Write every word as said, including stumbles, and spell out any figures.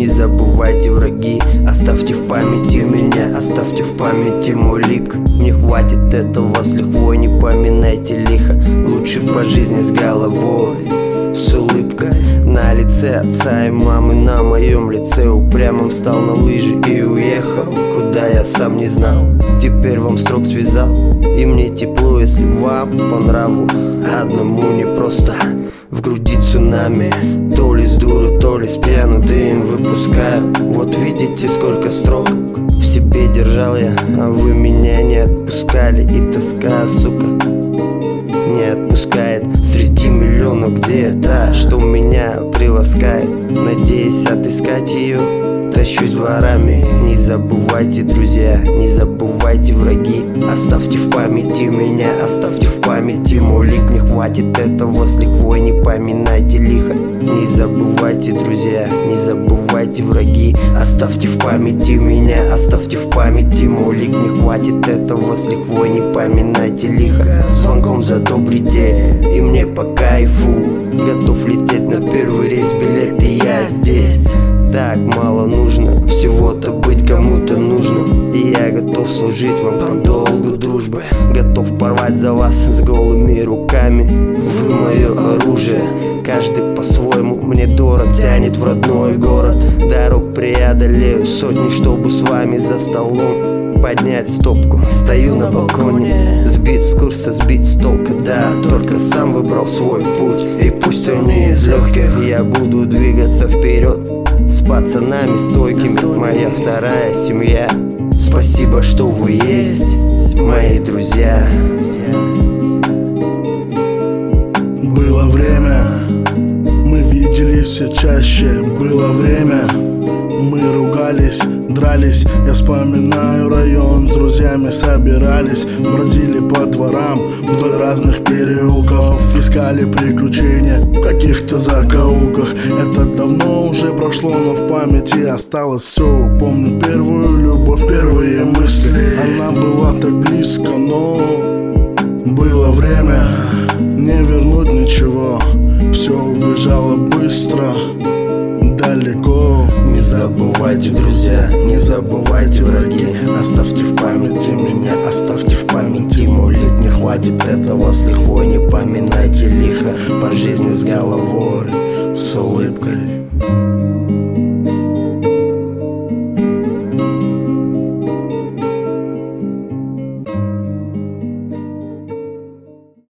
забывайте, враги. Оставьте в памяти меня, оставьте в памяти мой лик. Не хватит этого с лихвой, не поминайте лихо. Лучше по жизни с головой, с улыбкой на лице отца и мамы. На моем лице упрямым встал на лыжи и уехал, куда я сам не знал. Теперь вам строк связал, и мне тепло, если вам по нраву. Одному не просто, в груди цунами. То ли с дуру, то ли с пьяну дым выпускаю. Вот видите, сколько строк в себе держал я, а вы меня не отпускали. И тоска, сука, не отпускает. Среди миллионов где та, что меня приласкает. Надеясь отыскать ее, тащусь дворами. Не забывайте, друзья, не забывайте, враги. Оставьте в памяти меня, оставьте в памяти мой лик. Не хватит этого с лихвой, не поминайте лихо. Не забывайте, друзья, не забывайте, враги. Оставьте в памяти меня, оставьте в памяти мой лик. Не хватит этого с лихвой, не поминайте лихо. Звонком за добрый день, и мне по кайфу. Готов лететь на первый рейс, билет, и я здесь. Так мало нужно, всего-то быть кому-то нужным. И я готов служить вам по долгу дружбы. Готов порвать за вас с голыми руками. Вы мое оружие, каждый по-своему мне дорог. Тянет в родной город, дорог преодолею сотни, чтобы с вами за столом поднять стопку. Стою на балконе, сбит с курса, сбит с толка. Да, только сам выбрал свой путь, и пусть он не из легких. Я буду двигаться вперед с пацанами стойкими, моя вторая семья. Спасибо, что вы есть, мои друзья. Было время, мы виделись все чаще. Было время, мы ругались, дрались. Я вспоминаю район, с друзьями собирались. Бродили по дворам вдоль разных переулков. Искали приключения в каких-то закоулках. Это давно уже прошло, но в памяти осталось все. Помню первую любовь, первые мысли. Она была так близко, но было время, не вернуть ничего. Все убежало быстро, далеко. Не забывайте, друзья, не забывайте, враги. Оставьте в памяти меня, оставьте в памяти мой лик. Не хватит этого с лихвой, не поминайте лихо. По жизни с головой, с улыбкой.